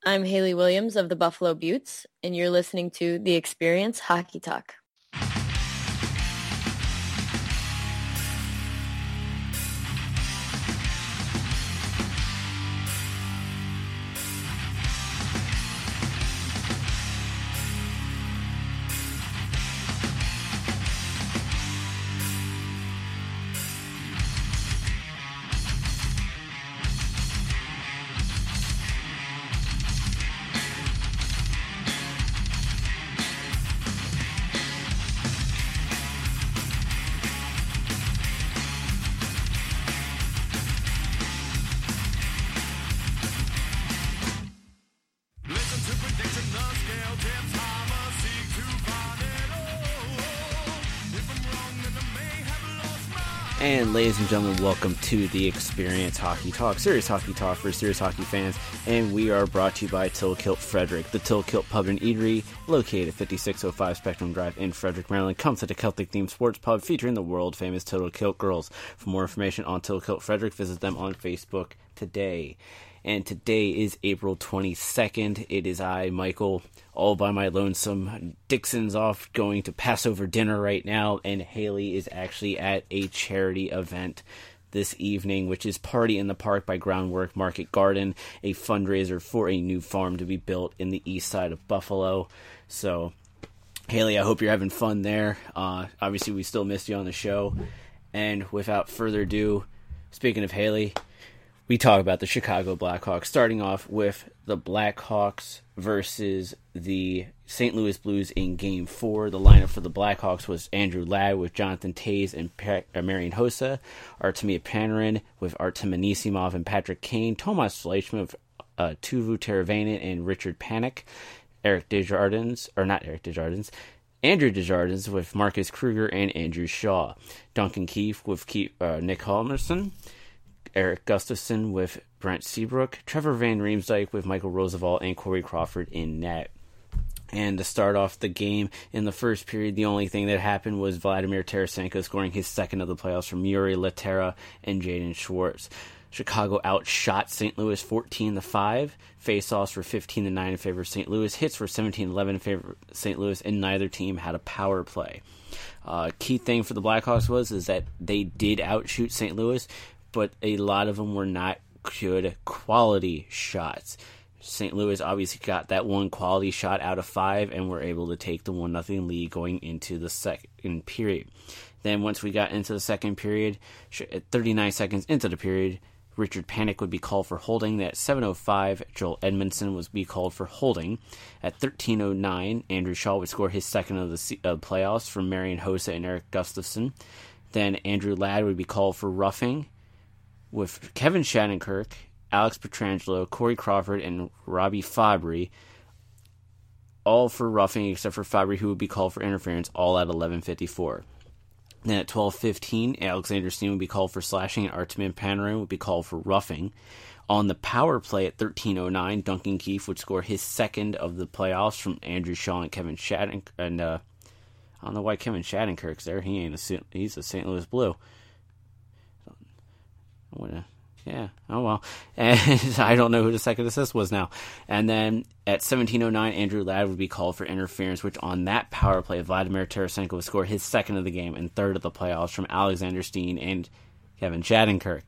I'm Haley Williams of the Buffalo Buttes, and you're listening to The Experience Hockey Talk. And ladies and gentlemen, welcome to the Experience Hockey Talk, serious hockey talk for serious hockey fans, and we are brought to you by Tilkilt Frederick, the Tilkilt Pub and Eatery, located at 5605 Spectrum Drive in Frederick, Maryland. Come to the Celtic-themed sports pub featuring the world-famous Tilkilt girls. For more information on Tilkilt Frederick, visit them on Facebook today. And today is April 22nd. It is I, Michael, all by my lonesome. Dixon's off going to Passover dinner right now, and Haley is actually at a charity event this evening, which is Party in the Park by Groundwork Market Garden, a fundraiser for a new farm to be built in the east side of Buffalo. So, Haley, I hope you're having fun there. Obviously, we still missed you on the show. And without further ado, speaking of Haley, we talk about the Chicago Blackhawks, starting off with the Blackhawks versus the St. Louis Blues in Game 4. The lineup for the Blackhawks was Andrew Ladd with Jonathan Toews and Marian Hossa, Artemi Panarin with Artem Anisimov and Patrick Kane, Tomas Fleischmann with Teuvo Teravainen and Richard Panik, Andrew Desjardins with Marcus Kruger and Andrew Shaw, Duncan Keith with Nick Halverson, Eric Gustafson with Brent Seabrook, Trevor Van Riemsdyk with Michael Roosevelt, and Corey Crawford in net. And to start off the game, in the first period, the only thing that happened was Vladimir Tarasenko scoring his second of the playoffs from Yuri Laterra and Jaden Schwartz. Chicago outshot St. Louis 14-5. Faceoffs were 15-9 in favor of St. Louis. Hits were 17-11 in favor of St. Louis, and neither team had a power play. Key thing for the Blackhawks is that they did outshoot St. Louis, but a lot of them were not good quality shots. St. Louis obviously got that one quality shot out of 5 and were able to take the 1-0 lead going into the second period. Then once we got into the second period, at 39 seconds into the period, Richard Panik would be called for holding. At 7:05, Joel Edmondson would be called for holding. At 13:09, Andrew Shaw would score his second of the playoffs from Marian Hossa and Eric Gustafson. Then Andrew Ladd would be called for roughing, with Kevin Shattenkirk, Alex Pietrangelo, Corey Crawford, and Robbie Fabry, all for roughing except for Fabry, who would be called for interference, all at 11:54. Then at 12:15, Alexander Steen would be called for slashing, and Artemi Panarin would be called for roughing. On the power play at 13:09, Duncan Keith would score his second of the playoffs from Andrew Shaw and Kevin Shattenkirk. And I don't know why Kevin Shattenkirk's there. He's a St. Louis Blue. Yeah, oh well. And I don't know who the second assist was now. And then at 17:09, Andrew Ladd would be called for interference, which on that power play, Vladimir Tarasenko would score his second of the game and third of the playoffs from Alexander Steen and Kevin Shattenkirk.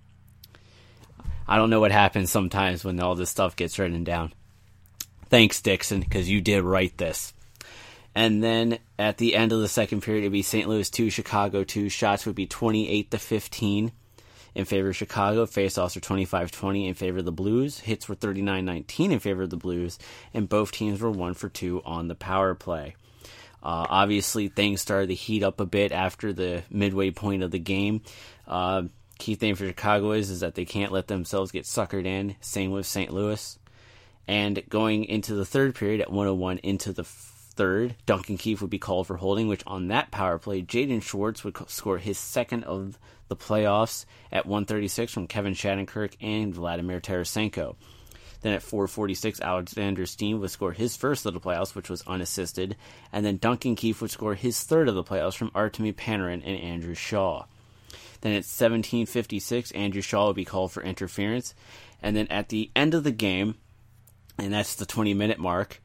I don't know what happens sometimes when all this stuff gets written down. Thanks, Dixon, because you did write this. And then at the end of the second period, it would be St. Louis 2, Chicago 2. Shots would be 28-15. In favor of Chicago. Faceoffs were 25-20 in favor of the Blues. Hits were 39-19 in favor of the Blues, and both teams were 1 for 2 on the power play. Obviously, things started to heat up a bit after the midway point of the game. Key thing for Chicago is that they can't let themselves get suckered in. Same with St. Louis. And going into the third period at 1:01 into the third, Duncan Keith would be called for holding, which on that power play, Jaden Schwartz would score his second of the playoffs at 1:36 from Kevin Shattenkirk and Vladimir Tarasenko. Then at 4:46, Alexander Steen would score his first of the playoffs, which was unassisted. And then Duncan Keith would score his third of the playoffs from Artemi Panarin and Andrew Shaw. Then at 17:56, Andrew Shaw would be called for interference. And then at the end of the game, and that's the 20-minute mark.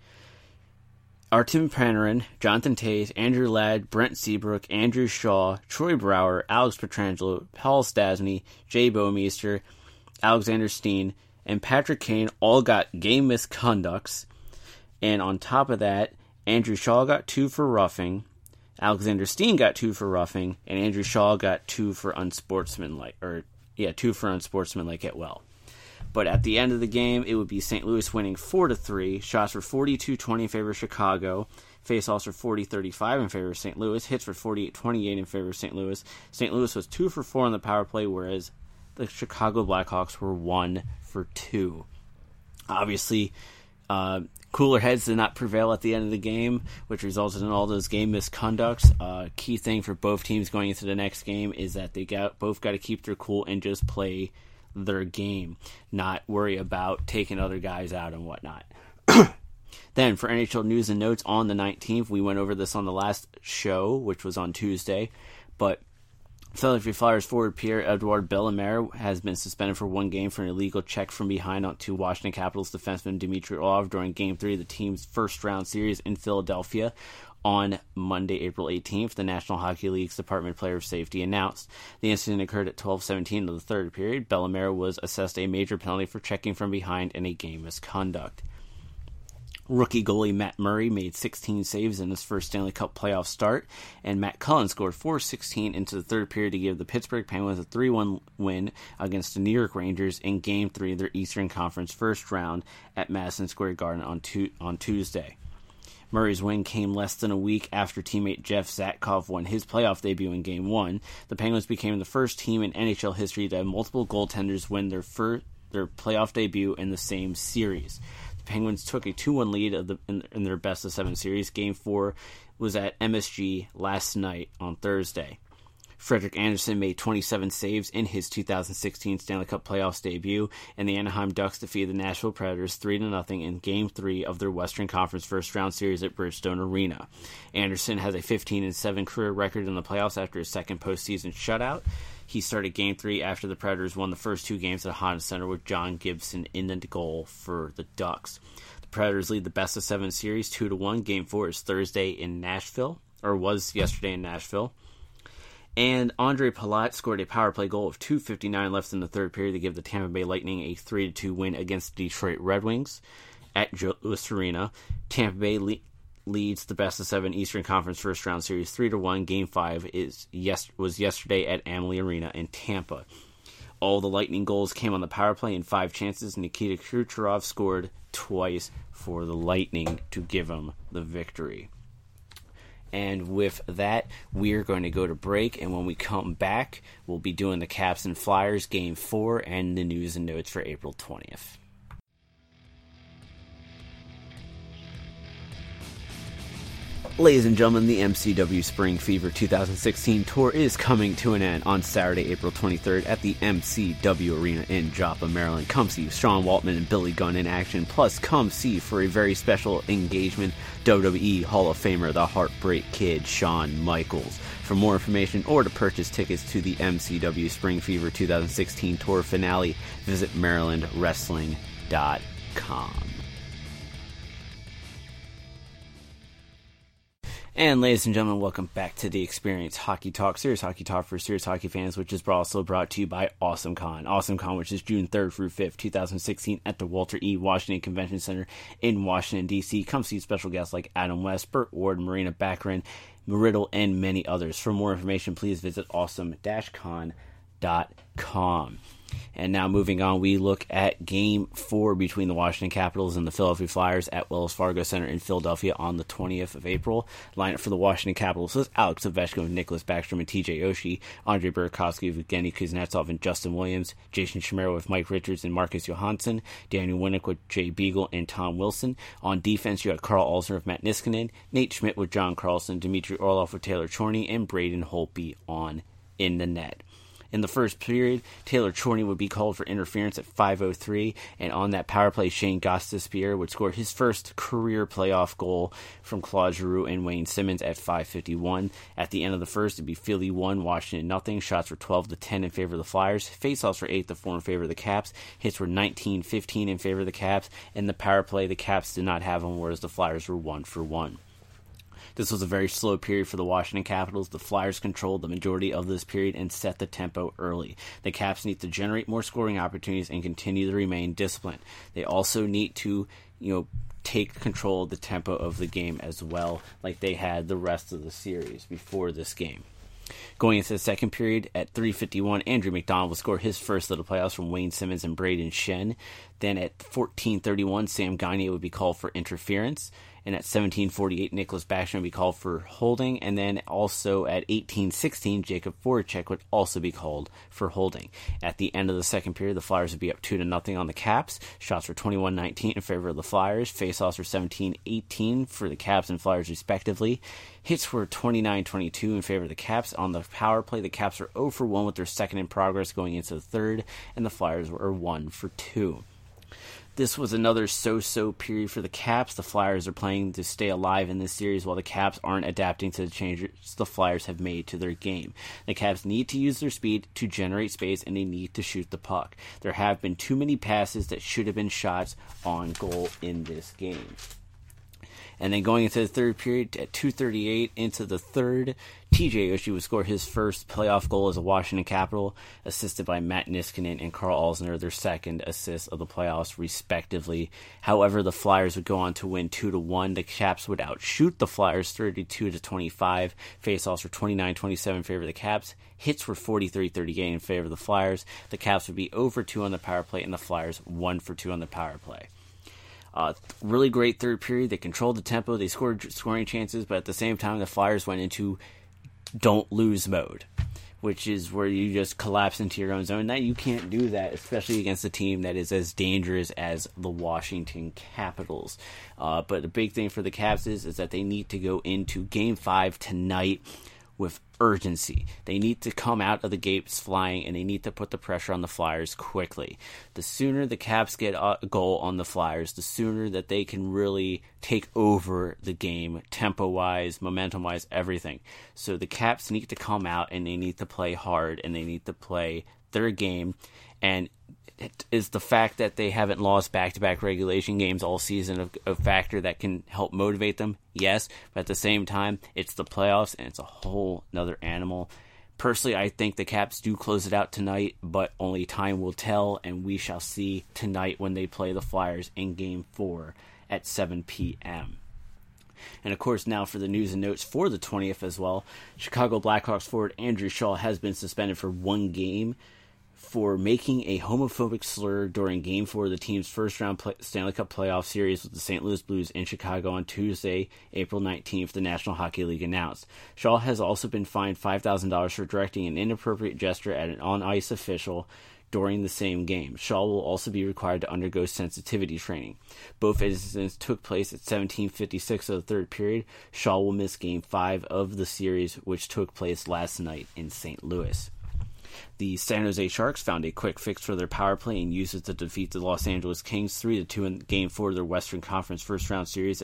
Artem Panarin, Jonathan Toews, Andrew Ladd, Brent Seabrook, Andrew Shaw, Troy Brouwer, Alex Pietrangelo, Paul Stastny, Jay Bouwmeester, Alexander Steen, and Patrick Kane all got game misconducts. And on top of that, Andrew Shaw got 2 for roughing, Alexander Steen got 2 for roughing, and Andrew Shaw got 2 for unsportsmanlike, 2 for unsportsmanlike at will. But at the end of the game, it would be St. Louis winning 4-3. Shots were 42-20 in favor of Chicago. Faceoffs were 40-35 in favor of St. Louis. Hits were 48-28 in favor of St. Louis. St. Louis was 2 for 4 on the power play, whereas the Chicago Blackhawks were 1 for 2. Obviously, cooler heads did not prevail at the end of the game, which resulted in all those game misconducts. Key thing for both teams going into the next game is that they both got to keep their cool and just play their game, not worry about taking other guys out and whatnot. Then for NHL news and notes on the 19th, we went over this on the last show, which was on Tuesday, but Philadelphia Flyers forward Pierre-Edouard Bellemare has been suspended for 1 game for an illegal check from behind onto Washington Capitals defenseman Dmitry Orlov during Game 3 of the team's first-round series in Philadelphia. On Monday, April 18th, the National Hockey League's Department of Player Safety announced the incident occurred at 12:17 of the third period. Bellemare was assessed a major penalty for checking from behind and a game misconduct. Rookie goalie Matt Murray made 16 saves in his first Stanley Cup playoff start, and Matt Cullen scored 4:16 into the third period to give the Pittsburgh Penguins a 3-1 win against the New York Rangers in Game 3 of their Eastern Conference first round at Madison Square Garden on Tuesday. Murray's win came less than a week after teammate Jeff Zatkoff won his playoff debut in Game 1. The Penguins became the first team in NHL history to have multiple goaltenders win their playoff debut in the same series. The Penguins took a 2-1 lead in their best-of-7 series. Game 4 was at MSG last night on Thursday. Frederik Andersen made 27 saves in his 2016 Stanley Cup playoffs debut, and the Anaheim Ducks defeated the Nashville Predators 3-0 in Game 3 of their Western Conference first-round series at Bridgestone Arena. Andersen has a 15-7 career record in the playoffs after his second postseason shutout. He started Game 3 after the Predators won the first 2 games at Honda Center with John Gibson in the goal for the Ducks. The Predators lead the best-of-7 series 2-1. Game 4 is Thursday in Nashville, or was yesterday in Nashville. And Andre Palat scored a power play goal of 2:59 left in the third period to give the Tampa Bay Lightning a 3-2 win against the Detroit Red Wings at Joe Louis Arena. Tampa Bay leads the best-of-7 Eastern Conference first-round series 3-1. Game 5 was yesterday at Amalie Arena in Tampa. All the Lightning goals came on the power play in 5 chances. Nikita Kucherov scored twice for the Lightning to give them the victory. And with that, we're going to go to break, and when we come back, we'll be doing the Caps and Flyers Game 4 and the news and notes for April 20th. Ladies and gentlemen, the MCW Spring Fever 2016 tour is coming to an end on Saturday, April 23rd at the MCW Arena in Joppa, Maryland. Come see Sean Waltman and Billy Gunn in action, plus come see for a very special engagement WWE Hall of Famer, the Heartbreak Kid, Shawn Michaels. For more information or to purchase tickets to the MCW Spring Fever 2016 tour finale, visit MarylandWrestling.com. And ladies and gentlemen, welcome back to the Experience Hockey Talk, serious hockey talk for serious hockey fans, which is also brought to you by AwesomeCon. AwesomeCon, which is June 3rd through 5th, 2016 at the Walter E. Washington Convention Center in Washington, D.C. Come see special guests like Adam West, Burt Ward, Marina Baccarin, Riddle, and many others. For more information, please visit awesome-con.com. And now moving on, we look at Game 4 between the Washington Capitals and the Philadelphia Flyers at Wells Fargo Center in Philadelphia on the 20th of April. Lineup for the Washington Capitals was Alex Ovechkin, Nicholas Backstrom, and TJ Oshie, Andre Burakovsky, Evgeny Kuznetsov, and Justin Williams, Jason Chimera with Mike Richards and Marcus Johansson, Daniel Winnick with Jay Beagle and Tom Wilson. On defense, you had Carl Alsner with Matt Niskanen, Nate Schmidt with John Carlson, Dmitry Orlov with Taylor Chorney, and Braden Holtby in the net. In the first period, Taylor Chorney would be called for interference at 5:03, and on that power play, Shane Gostisbehere would score his first career playoff goal from Claude Giroux and Wayne Simmons at 5:51. At the end of the first, it'd be Philly 1, Washington nothing. Shots were 12-10 in favor of the Flyers. Faceoffs were 8-4 in favor of the Caps. Hits were 19-15 in favor of the Caps. And the power play, the Caps did not have them, whereas the Flyers were 1-for-1. This was a very slow period for the Washington Capitals. The Flyers controlled the majority of this period and set the tempo early. The Caps need to generate more scoring opportunities and continue to remain disciplined. They also need to, take control of the tempo of the game as well, like they had the rest of the series before this game. Going into the second period, at 3:51, Andrew McDonald will score his first of the playoffs from Wayne Simmons and Braden Shen. Then at 14:31, Sam Gagner would be called for interference. And at 17:48, Nicholas Backstrom would be called for holding. And then also at 18:16, Jacob Voracek would also be called for holding. At the end of the second period, the Flyers would be up 2-0 on the Caps. Shots were 21-19 in favor of the Flyers. Faceoffs were 17-18 for the Caps and Flyers respectively. Hits were 29-22 in favor of the Caps. On the power play, the Caps were 0-for-1 with their second in progress going into the third, and the Flyers were 1-for-2. This was another so-so period for the Caps. The Flyers are playing to stay alive in this series while the Caps aren't adapting to the changes the Flyers have made to their game. The Caps need to use their speed to generate space, and they need to shoot the puck. There have been too many passes that should have been shots on goal in this game. And then going into the third period, at 2:38 into the third, TJ Oshie would score his first playoff goal as a Washington Capital, assisted by Matt Niskanen and Carl Alzner, their second assist of the playoffs, respectively. However, the Flyers would go on to win 2-1. The Caps would outshoot the Flyers 32-25. Faceoffs were 29-27 in favor of the Caps. Hits were 43-38 in favor of the Flyers. The Caps would be 0-for-2 on the power play, and the Flyers 1-for-2 on the power play. Really great third period. They controlled the tempo. They scored scoring chances, but at the same time, the Flyers went into don't lose mode, which is where you just collapse into your own zone. Now, you can't do that, especially against a team that is as dangerous as the Washington Capitals. But the big thing for the Caps is that they need to go into Game 5 tonight with urgency. They need to come out of the gates flying, and they need to put the pressure on the Flyers quickly. The sooner the Caps get a goal on the Flyers, the sooner that they can really take over the game, tempo-wise, momentum-wise, everything. So the Caps need to come out, and they need to play hard, and they need to play their game. And it is the fact that they haven't lost back-to-back regulation games all season a factor that can help motivate them? Yes, but at the same time, it's the playoffs, and it's a whole nother animal. Personally, I think the Caps do close it out tonight, but only time will tell, and we shall see tonight when they play the Flyers in Game 4 at 7 p.m. And of course, now for the news and notes for the 20th as well. Chicago Blackhawks forward Andrew Shaw has been suspended for one game for making a homophobic slur during Game 4 of the team's first-round Stanley Cup playoff series with the St. Louis Blues in Chicago on Tuesday, April 19th, the National Hockey League announced. Shaw has also been fined $5,000 for directing an inappropriate gesture at an on-ice official during the same game. Shaw will also be required to undergo sensitivity training. Both incidents took place at 17:56 of the third period. Shaw will miss Game 5 of the series, which took place last night in St. Louis. The San Jose Sharks found a quick fix for their power play and used it to defeat the Los Angeles Kings 3-2 in Game 4 of their Western Conference first-round series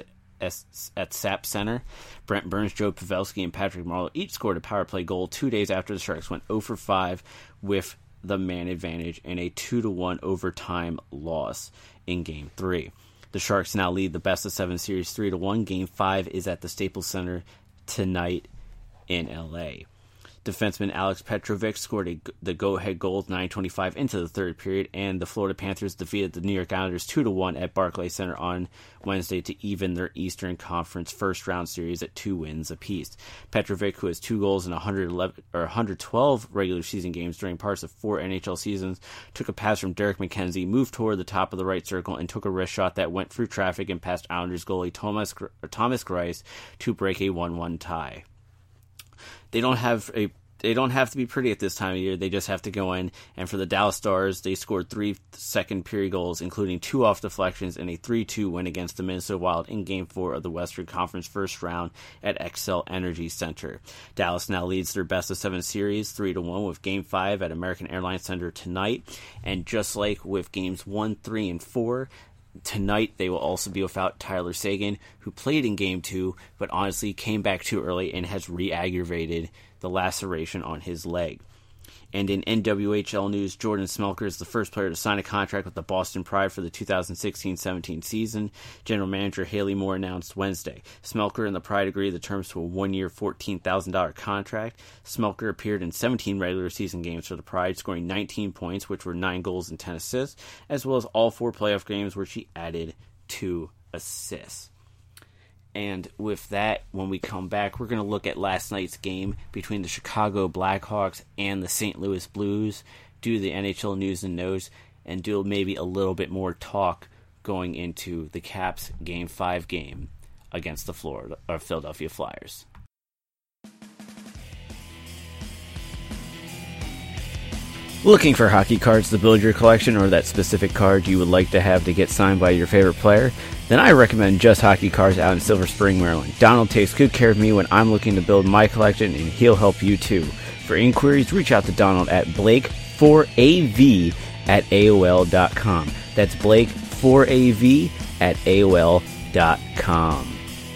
at SAP Center. Brent Burns, Joe Pavelski, and Patrick Marleau each scored a power play goal 2 days after the Sharks went 0-for-5 with the man advantage in a 2-1 overtime loss in Game 3. The Sharks now lead the best-of-7 series 3-1. Game 5 is at the Staples Center tonight in L.A. Defenseman Alex Petrovic scored the go-ahead goal 9:25 into the third period, and the Florida Panthers defeated the New York Islanders 2-1 at Barclays Center on Wednesday to even their Eastern Conference first-round series at 2 wins apiece. Petrovic, who has 2 goals in 112 regular season games during parts of 4 NHL seasons, took a pass from Derek McKenzie, moved toward the top of the right circle, and took a wrist shot that went through traffic and past Islanders goalie Thomas Greiss to break a 1-1 tie. They don't have a they don't have to be pretty at this time of year. They just have to go in. And for the Dallas Stars, they scored 3 second period goals, including 2 off deflections and a 3-2 win against the Minnesota Wild in Game 4 of the Western Conference first round at Xcel Energy Center. Dallas now leads their best-of-7 series 3-1 with Game 5 at American Airlines Center tonight. And just like with Games 1, 3, and 4, tonight they will also be without Tyler Seguin, who played in Game 2, but honestly came back too early and has re-aggravated the laceration on his leg. And in NWHL news, Jordan Smelker is the first player to sign a contract with the Boston Pride for the 2016-17 season. General Manager Haley Moore announced Wednesday. Smelker and the Pride agreed the terms to a 1-year, $14,000 contract. Smelker appeared in 17 regular season games for the Pride, scoring 19 points, which were 9 goals and 10 assists, as well as all 4 playoff games where she added 2 assists. And with that, when we come back, we're going to look at last night's game between the Chicago Blackhawks and the St. Louis Blues, do the NHL news and notes, and do maybe a little bit more talk going into the Caps Game 5 game against the Philadelphia Flyers. Looking for hockey cards to build your collection, or that specific card you would like to have to get signed by your favorite player? Then I recommend Just Hockey Cards out in Silver Spring, Maryland. Donald takes good care of me when I'm looking to build my collection, and he'll help you too. For inquiries, reach out to Donald at Blake4AV@AOL.com. That's Blake4AV@AOL.com.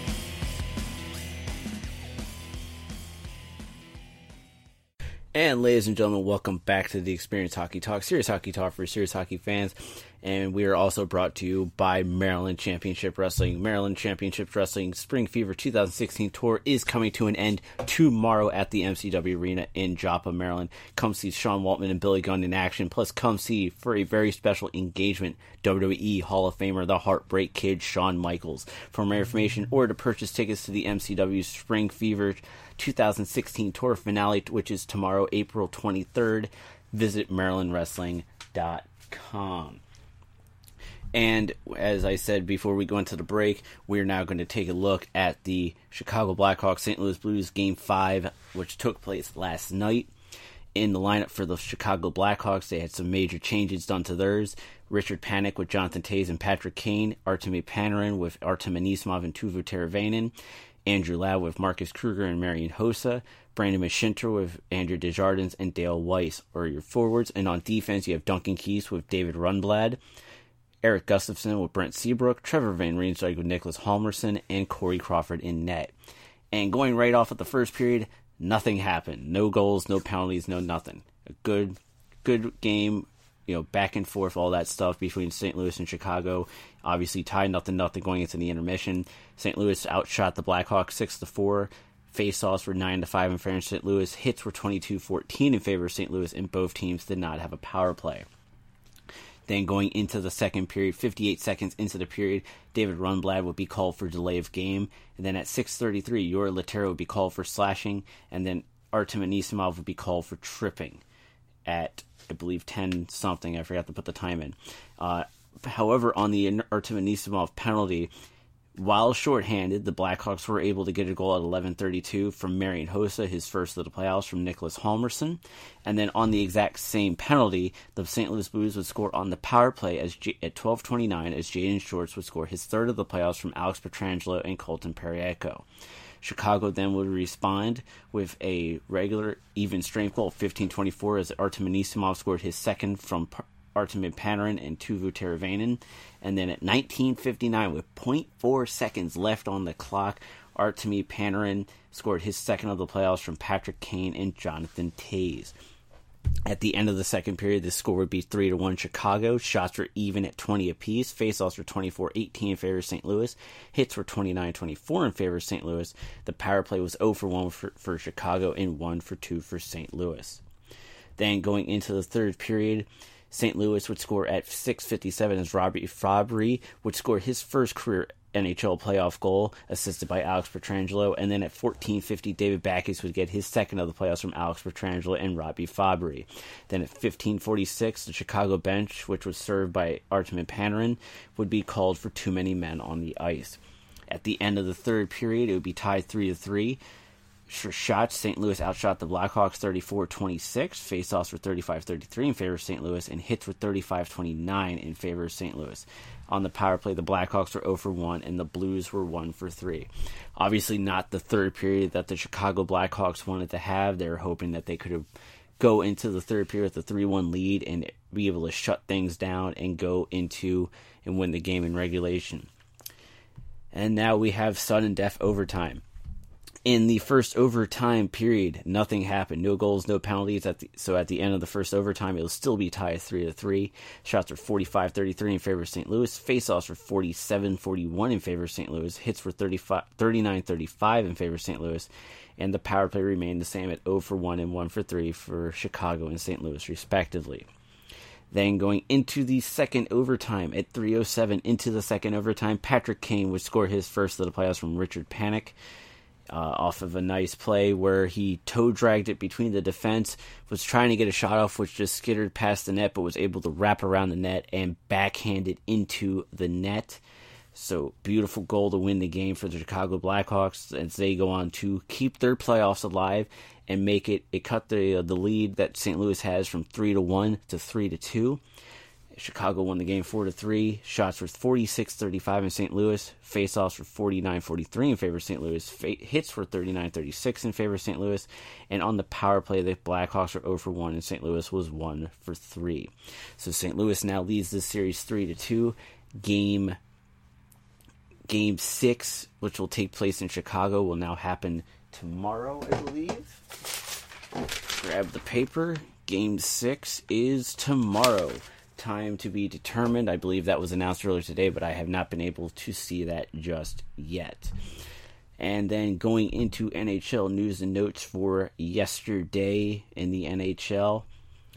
And ladies and gentlemen, welcome back to the Experience Hockey Talk, serious hockey talk for serious hockey fans. And we are also brought to you by Maryland Championship Wrestling. Maryland Championship Wrestling Spring Fever 2016 tour is coming to an end tomorrow at the MCW Arena in Joppa, Maryland. Come see Sean Waltman and Billy Gunn in action. Plus, come see, for a very special engagement, WWE Hall of Famer, the Heartbreak Kid, Shawn Michaels. For more information or to purchase tickets to the MCW Spring Fever 2016 tour finale, which is tomorrow, April 23rd, visit MarylandWrestling.com. And as I said before we go into the break, we're now going to take a look at the Chicago Blackhawks St. Louis Blues Game 5, which took place last night. In the lineup for the Chicago Blackhawks, they had some major changes done to theirs. Richard Panik with Jonathan Toews and Patrick Kane, Artemi Panarin with Artem Anisimov and Teuvo Teravainen, Andrew Ladd with Marcus Kruger and Marian Hossa, Brandon Mashinter with Andrew Desjardins and Dale Weiss are your forwards. And on defense, you have Duncan Keith with David Rundblad, Erik Gustafsson with Brent Seabrook, Trevor Van Riemsdyk with Nicholas Halmerson, and Corey Crawford in net. And going right off at the first period, nothing happened. No goals, no penalties, no nothing. A good game, back and forth, all that stuff between St. Louis and Chicago. Obviously tied 0-0 going into the intermission. St. Louis outshot the Blackhawks 6-4. Face-offs were 9-5 in favor of St. Louis. Hits were 22-14 in favor of St. Louis, and both teams did not have a power play. Then going into the second period, 58 seconds into the period, David Rundblad would be called for delay of game. And then at 6:33, Yuri Laterra would be called for slashing. And then Artem Anisimov would be called for tripping at, I believe, 10-something. I forgot to put the time in. However, on the Artem Anisimov penalty, while shorthanded, the Blackhawks were able to get a goal at 11:32 from Marian Hossa, his first of the playoffs, from Nicholas Halmerson. And then on the exact same penalty, the St. Louis Blues would score on the power play at 12:29 as Jaden Shorts would score his third of the playoffs from Alex Pietrangelo and Colton Parayko. Chicago then would respond with a regular even strength goal of 15:24 as Artem Anisimov scored his second from Artemi Panarin and Teuvo Teravainen. And then at 19:59, with 0.4 seconds left on the clock, Artemi Panarin scored his second of the playoffs from Patrick Kane and Jonathan Toews. At the end of the second period, the score would be 3-1 Chicago. Shots were even at 20 apiece. Faceoffs were 24-18 in favor of St. Louis. Hits were 29-24 in favor of St. Louis. The power play was 0-1 for Chicago and 1-2 for St. Louis. Then going into the third period, St. Louis would score at 6:57 as Robbie Fabry would score his first career NHL playoff goal, assisted by Alex Pietrangelo. And then at 14:50, David Backes would get his second of the playoffs from Alex Pietrangelo and Robbie Fabry. Then at 15:46, the Chicago bench, which was served by Artemi Panarin, would be called for too many men on the ice. At the end of the third period, it would be tied 3-3. For shots, St. Louis outshot the Blackhawks 34-26. Faceoffs were 35-33 in favor of St. Louis, and hits were 35-29 in favor of St. Louis. On the power play, the Blackhawks were 0 for 1, and the Blues were 1 for 3. Obviously not the third period that the Chicago Blackhawks wanted to have. They were hoping that they could have go into the third period with a 3-1 lead and be able to shut things down and go into and win the game in regulation. And now we have sudden death overtime. In the first overtime period, nothing happened. No goals, no penalties. So at the end of the first overtime, it will still be tied 3-3. Shots were 45-33 in favor of St. Louis. Faceoffs were 47-41 in favor of St. Louis. Hits were 39-35 in favor of St. Louis. And the power play remained the same at 0 for 1 and 1 for 3 for Chicago and St. Louis, respectively. Then going into the second overtime at 3:07 into the second overtime, Patrick Kane would score his first of the playoffs from Richard Panik. Off of a nice play where he toe-dragged it between the defense, was trying to get a shot off, which just skittered past the net, but was able to wrap around the net and backhand it into the net. So, beautiful goal to win the game for the Chicago Blackhawks as they go on to keep their playoffs alive and make it cut the lead that St. Louis has from 3-1 to 3-2. Chicago won the game 4-3. Shots were 46-35 in St. Louis. Faceoffs were 49-43 in favor of St. Louis. Hits were 39-36 in favor of St. Louis. And on the power play, the Blackhawks were 0 for 1, and St. Louis was 1 for 3. So St. Louis now leads this series 3-2. Game 6, which will take place in Chicago, will now happen tomorrow, I believe. Grab the paper. Game 6 is tomorrow. Time to be determined. I believe that was announced earlier today, but I have not been able to see that just yet. And then going into NHL news and notes for yesterday in the NHL.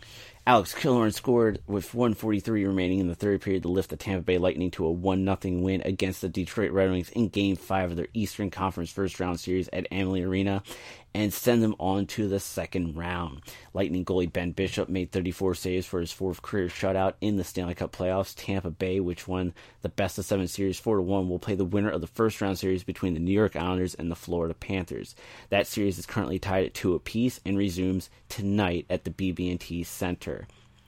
Alex Killorn scored with 1:43 remaining in the third period to lift the Tampa Bay Lightning to a 1-0 win against the Detroit Red Wings in Game 5 of their Eastern Conference first-round series at Amalie Arena and send them on to the second round. Lightning goalie Ben Bishop made 34 saves for his fourth career shutout in the Stanley Cup playoffs. Tampa Bay, which won the best-of-7 series 4-1, will play the winner of the first-round series between the New York Islanders and the Florida Panthers. That series is currently tied at 2 apiece and resumes tonight at the BB&T Center.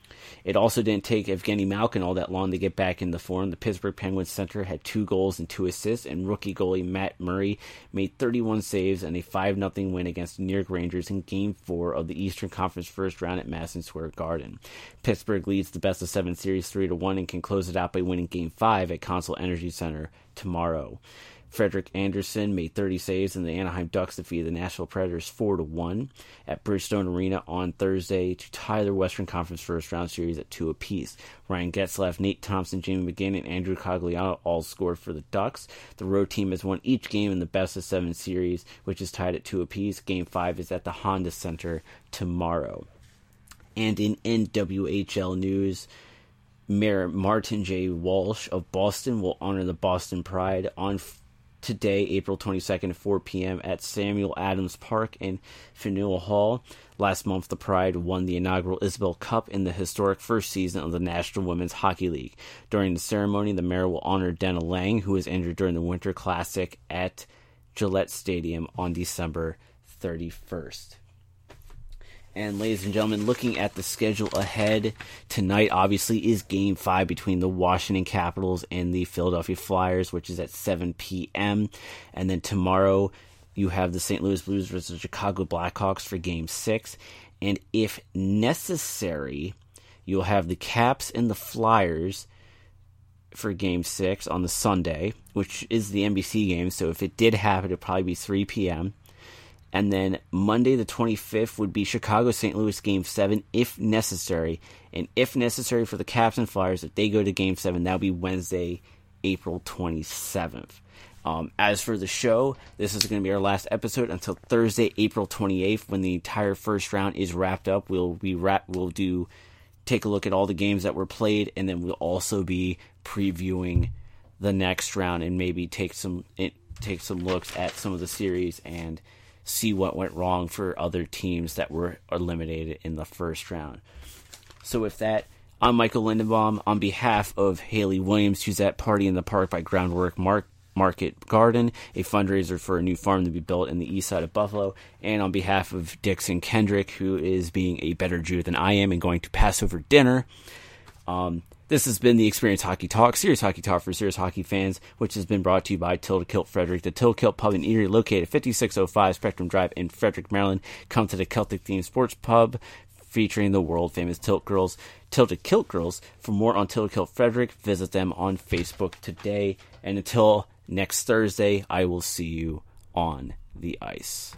It also didn't take Evgeny Malkin all that long to get back in the form. The Pittsburgh Penguins center had 2 goals and 2 assists, and rookie goalie Matt Murray made 31 saves and a 5-0 win against the New York Rangers in Game 4 of the Eastern Conference first round at Madison Square Garden. Pittsburgh leads the best-of-7 series 3-1 and can close it out by winning Game 5 at Consol Energy Center tomorrow. Frederik Andersen made 30 saves, and the Anaheim Ducks defeated the Nashville Predators 4-1 at Bridgestone Arena on Thursday to tie their Western Conference first-round series at 2 apiece. Ryan Getzlaf, Nate Thompson, Jamie McGinn, and Andrew Cogliano all scored for the Ducks. The road team has won each game in the best-of-7 series, which is tied at 2 apiece. Game 5 is at the Honda Center tomorrow. And in NWHL news, Mayor Martin J. Walsh of Boston will honor the Boston Pride on today, April 22nd at 4 p.m. at Samuel Adams Park in Faneuil Hall. Last month, the Pride won the inaugural Isabel Cup in the historic first season of the National Women's Hockey League. During the ceremony, the mayor will honor Dana Lang, who was injured during the Winter Classic at Gillette Stadium on December 31st. And ladies and gentlemen, looking at the schedule ahead, tonight obviously is Game 5 between the Washington Capitals and the Philadelphia Flyers, which is at 7 p.m. And then tomorrow you have the St. Louis Blues versus the Chicago Blackhawks for Game 6. And if necessary, you'll have the Caps and the Flyers for Game 6 on the Sunday, which is the NBC game. So if it did happen, it would probably be 3 p.m. And then Monday the 25th would be Chicago-St. Louis Game 7 if necessary. And if necessary for the Caps and Flyers, if they go to Game 7, that will be Wednesday, April 27th. As for the show, this is going to be our last episode until Thursday, April 28th, when the entire first round is wrapped up. We'll take a look at all the games that were played, and then we'll also be previewing the next round and maybe take some looks at some of the series and see what went wrong for other teams that were eliminated in the first round. So with that, I'm Michael Lindenbaum. On behalf of Haley Williams, who's at Party in the Park by Groundwork Market Garden, a fundraiser for a new farm to be built in the east side of Buffalo. And on behalf of Dixon Kendrick, who is being a better Jew than I am and going to Passover dinner, this has been the Experience Hockey Talk, serious hockey talk for serious hockey fans, which has been brought to you by Tilda Kilt Frederick, the Tilda Kilt Pub and Eatery, located at 5605 Spectrum Drive in Frederick, Maryland. Come to the Celtic-themed sports pub featuring the world-famous Tilt Girls, Tilda Kilt Girls. For more on Tilda Kilt Frederick, visit them on Facebook today. And until next Thursday, I will see you on the ice.